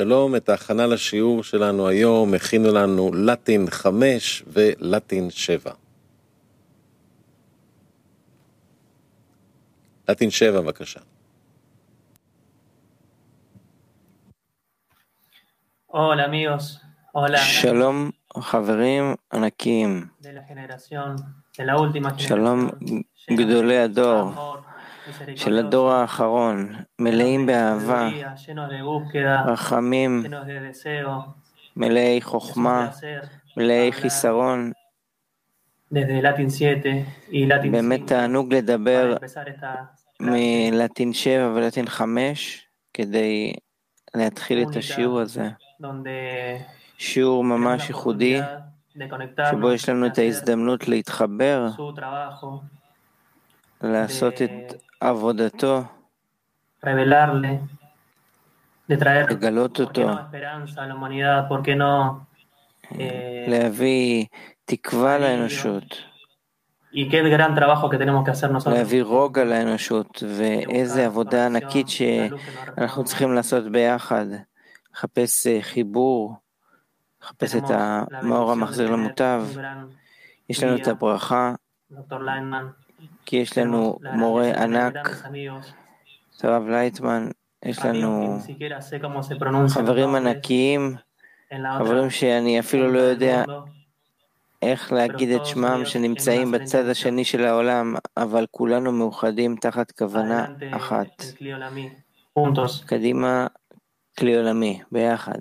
שלום, את ההכנה לשיעור שלנו היום הכינו לנו לטין 5 ולטין 7. לטין 7 בבקשה. Hola amigos, hola שלום חברים ענקיים, de la generación, de la última שלום generación, גדולי הדור, amor, של הדור האחרון, מלאים באהבה, llenos de búsqueda, רחמים, llenos de deseo, מלאי es un חוכמה, placer מלאי hablar חיסרון. desde Latin 7 y Latin באמת 5 תענוג לדבר para empezar esta clase מלטין 7 ולטין 5 כדי להתחיל את השיעור הזה. donde שיעור tenemos la ממש ייחודי, oportunidad de שבו conectarnos, יש לנו de את hacer ההזדמנות להתחבר, su trabajo, לעשות את עבודתו, revelarle, de traer, לגלות ¿por qué אותו, no esperanza a la humanidad? ¿Por qué no להביא תקווה לאנושות, y qué gran trabajo que tenemos que hacer nosotros? להביא רוגע לאנושות, ואיזה עבודה ענקית שאנחנו צריכים לעשות ביחד, לחפש חיבור, לחפש את המאור המחזיר למוטב. יש לנו את הברכה, כי יש לנו מורה ענק, הרב לייטמן, יש לנו חברים ענקיים, חברים שאני אפילו לא יודע איך להגיד את שמם, שנמצאים בצד השני של העולם, אבל כולנו מאוחדים תחת כוונה אחת. קדימה, כלי עולמי, ביחד.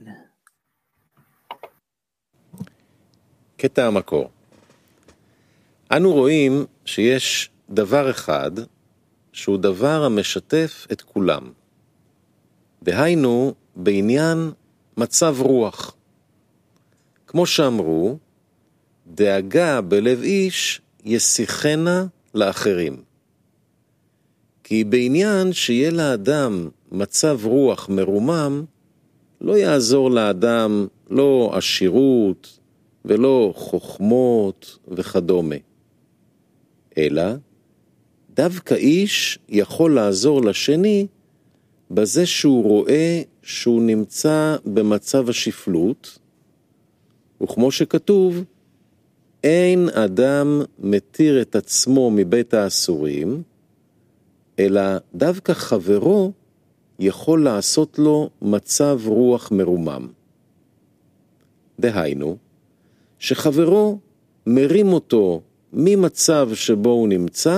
קטע המקור. אנו רואים שיש דבר אחד שהוא דבר המשתף את כולם. דהיינו בעניין מצב רוח. כמו שאמרו, דאגה בלב איש ישיחנה לאחרים. כי בעניין שיהיה לאדם מצב רוח מרומם, לא יעזור לאדם לא עשירות ולא חוכמות וכדומה. אלא דווקא איש יכול לעזור לשני בזה שהוא רואה שהוא נמצא במצב השפלות, וכמו שכתוב, אין אדם מתיר את עצמו מבית האסורים, אלא דווקא חברו יכול לעשות לו מצב רוח מרומם. דהיינו, שחברו מרים אותו ממצב שבו הוא נמצא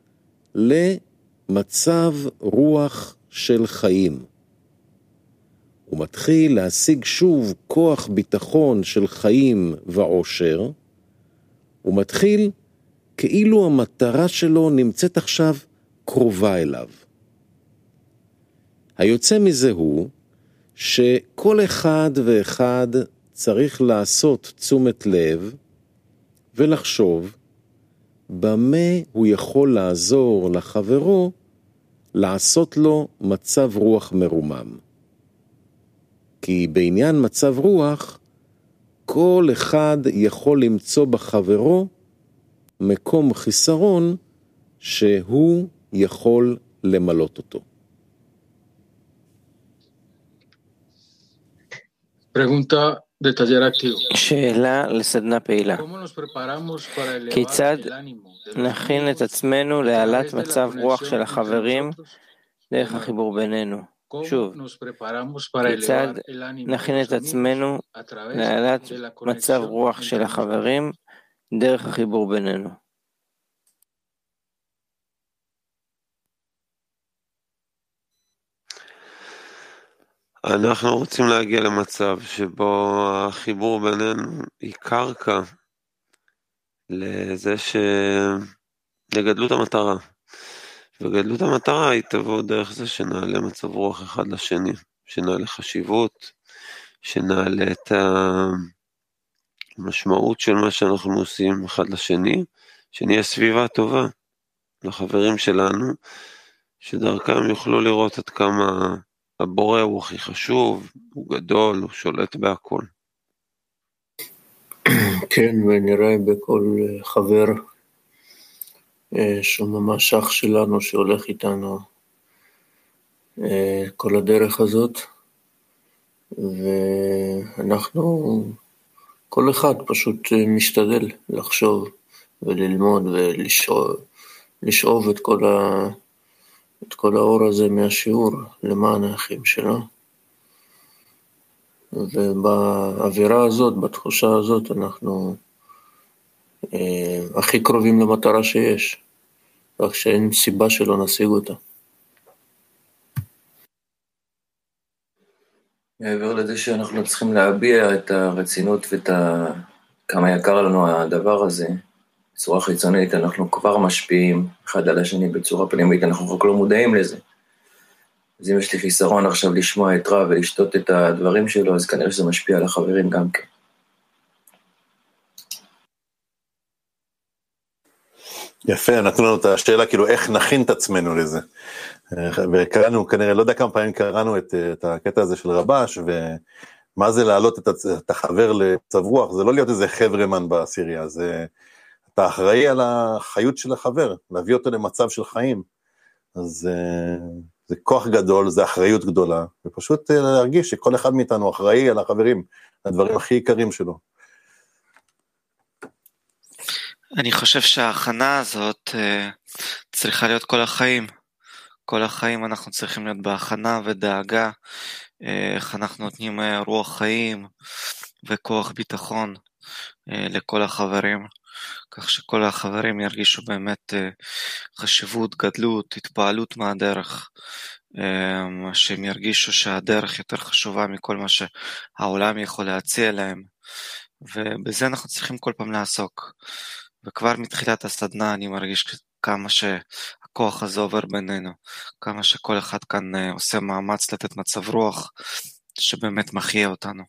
למצב רוח של חיים. הוא מתחיל להשיג שוב כוח ביטחון של חיים ועושר, הוא מתחיל כאילו המטרה שלו נמצאת עכשיו קרובה אליו. היוצא מזה הוא שכל אחד ואחד צריך לעשות תשומת לב ולחשוב במה הוא יכול לעזור לחברו לעשות לו מצב רוח מרומם. כי בעניין מצב רוח, כל אחד יכול למצוא בחברו מקום חיסרון שהוא יכול למלות אותו. שאלה לסדנה פעילה. כיצד נכין את עצמנו להעלאת מצב רוח של החברים דרך החיבור בינינו? שוב, כיצד נכין את עצמנו להעלאת מצב רוח של החברים דרך החיבור בינינו? אנחנו רוצים להגיע למצב שבו החיבור בינינו היא קרקע לזה לגדלות המטרה. וגדלות המטרה היא תבוא דרך זה שנעלה מצב רוח אחד לשני, שנעלה חשיבות, שנעלה את המשמעות של מה שאנחנו עושים אחד לשני, שנהיה סביבה טובה לחברים שלנו, שדרכם יוכלו לראות עד כמה הבורא הוא הכי חשוב, הוא גדול, הוא שולט בהכל. כן, ונראה בכל חבר שהוא ממש אח שלנו שהולך איתנו כל הדרך הזאת, ואנחנו, כל אחד פשוט משתדל לחשוב וללמוד ולשאוב את כל האור הזה מהשיעור למען האחים שלו. ובאווירה הזאת, בתחושה הזאת, אנחנו הכי קרובים למטרה שיש, רק שאין סיבה שלא נשיג אותה. מעבר לזה שאנחנו צריכים להביע את הרצינות כמה יקר לנו הדבר הזה, בצורה חיצונית, אנחנו כבר משפיעים אחד על השני בצורה פנימית, אנחנו רק לא מודעים לזה. אז אם יש לי חיסרון עכשיו לשמוע את רב ולשתות את הדברים שלו, אז כנראה שזה משפיע על החברים גם כן. יפה, נתנו לנו את השאלה, כאילו איך נכין את עצמנו לזה. וקראנו, כנראה, לא יודע כמה פעמים קראנו את הקטע הזה של רבש, ומה זה להעלות את החבר למצב רוח, זה לא להיות איזה חברמן בעשירייה, זה, אתה אחראי על החיות של החבר, להביא אותו למצב של חיים, אז זה כוח גדול, זה אחריות גדולה, ופשוט להרגיש שכל אחד מאיתנו אחראי על החברים, הדברים הכי עיקריים שלו. אני חושב שההכנה הזאת צריכה להיות כל החיים. כל החיים אנחנו צריכים להיות בהכנה ודאגה, איך אנחנו נותנים רוח חיים וכוח ביטחון לכל החברים, כך שכל החברים ירגישו באמת חשיבות, גדלות, התפעלות מהדרך, שהם ירגישו שהדרך יותר חשובה מכל מה שהעולם יכול להציע להם, ובזה אנחנו צריכים כל פעם לעסוק. וכבר מתחילת הסדנה אני מרגיש כמה שהכוח הזה עובר בינינו, כמה שכל אחד כאן עושה מאמץ לתת מצב רוח שבאמת מחיה אותנו.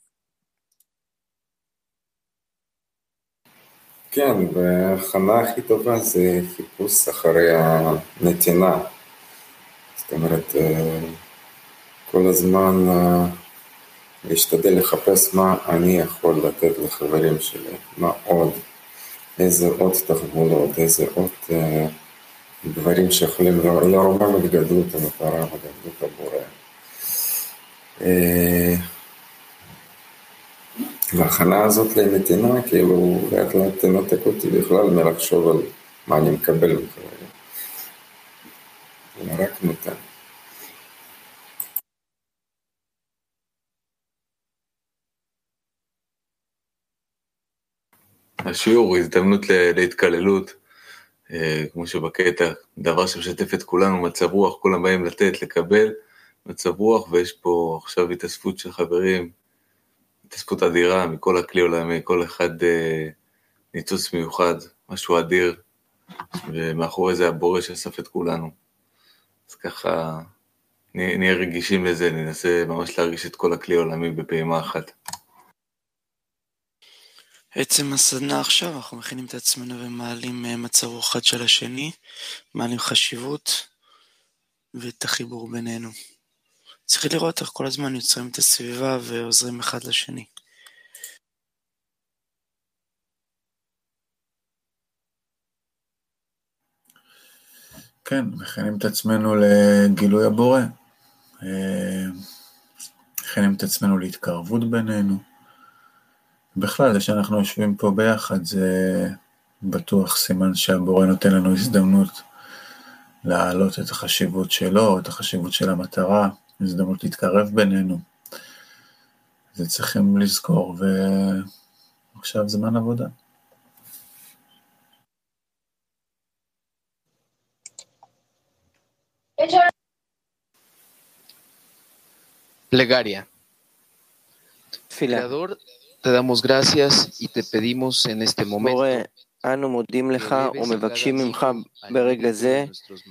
כן, וההכנה הכי טובה זה חיפוש אחרי הנתינה. זאת אומרת, כל הזמן להשתדל לחפש מה אני יכול לתת לחברים שלי, מה עוד, איזה עוד תחבולות, איזה עוד דברים שיכולים לרומם את גדלות המטרה וגדלות הבורא. וההכנה הזאת לנתינה, כאילו, לאט לאט תנתק אותי בכלל מלחשוב על מה אני מקבל מחברים. אני רק נותן. השיעור הוא הזדמנות להתקללות, כמו שבקטע, דבר שמשתף את כולנו, מצב רוח, כולם באים לתת, לקבל מצב רוח, ויש פה עכשיו התאספות של חברים, התאספות אדירה מכל הכלי עולמי, כל אחד ניצוץ מיוחד, משהו אדיר, ומאחורי זה הבורא שאסף את כולנו. אז ככה נהיה רגישים לזה, ננסה ממש להרגיש את כל הכלי עולמי בפעימה אחת. עצם הסדנה עכשיו, אנחנו מכינים את עצמנו ומעלים מצב רוח אחד של השני, מעלים חשיבות ואת החיבור בינינו. צריך לראות איך כל הזמן יוצרים את הסביבה ועוזרים אחד לשני. כן, מכינים את עצמנו לגילוי הבורא, מכינים את עצמנו להתקרבות בינינו. בכלל, זה שאנחנו יושבים פה ביחד, זה בטוח סימן שהבורא נותן לנו הזדמנות להעלות את החשיבות שלו, את החשיבות של המטרה, הזדמנות להתקרב בינינו. זה צריכים לזכור, ועכשיו זמן עבודה. Plegaria. תפילה. Creador, te damos gracias y te pedimos en este momento. בורא, אנו מודים לך ומבקשים ממך ברגע זה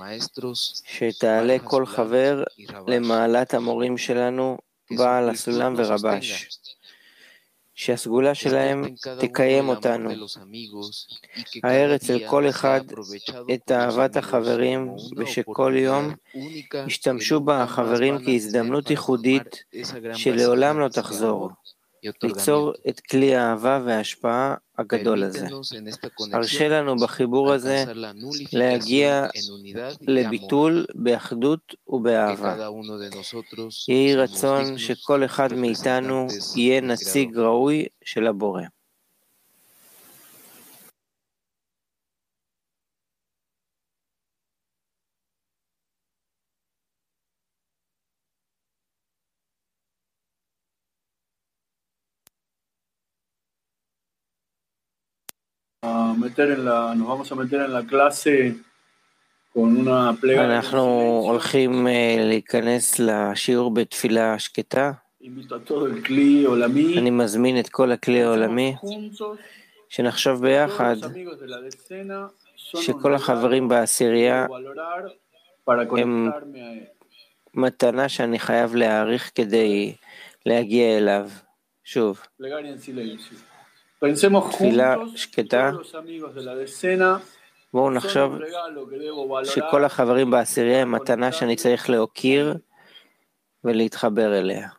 שתעלה כל חבר למעלת המורים שלנו, בעל הסולם ורבש, שהסגולה שלהם תקיים אותנו. הער אצל כל אחד את אהבת החברים, ושכל יום ישתמשו בה החברים כהזדמנות ייחודית שלעולם לא תחזור, ליצור את כלי האהבה וההשפעה הגדול הזה. הרשה לנו בחיבור הזה להגיע לביטול באחדות ובאהבה. יהי רצון שכל אחד מאיתנו יהיה נציג ראוי של הבורא. אנחנו הולכים להיכנס לשיעור בתפילה שקטה. אני מזמין את כל הכלי העולמי שנחשוב ביחד שכל החברים בעשירייה הם מתנה שאני חייב להעריך כדי להגיע אליו. שוב, תפילה שקטה. בואו נחשוב שכל החברים בעשירייה הם מתנה שאני צריך להוקיר ולהתחבר אליה.